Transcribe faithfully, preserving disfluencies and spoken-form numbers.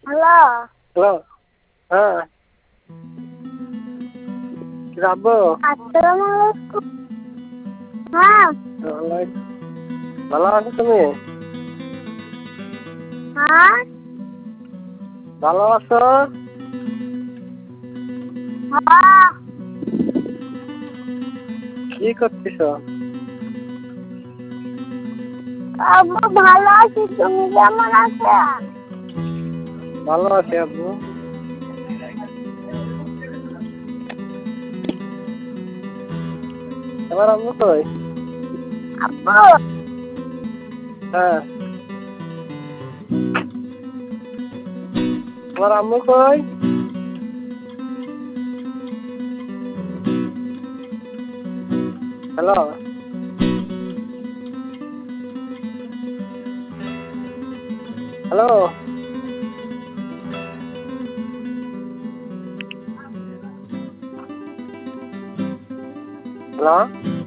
Hello hello হ্যাঁ যাবো আসসালামু আলাইকুম। হ্যাঁ ভালো আছো তুমি? হ্যাঁ ভালো আছো? হ্যাঁ কি করতেছ? আব্বু ভালো আছি, তুমি কেমন আছো? ভালো আছি আব্বু। তোমার আম্মু কই? আব্বু হ্যাঁ তোমার আম্মু কই? Hello hello hello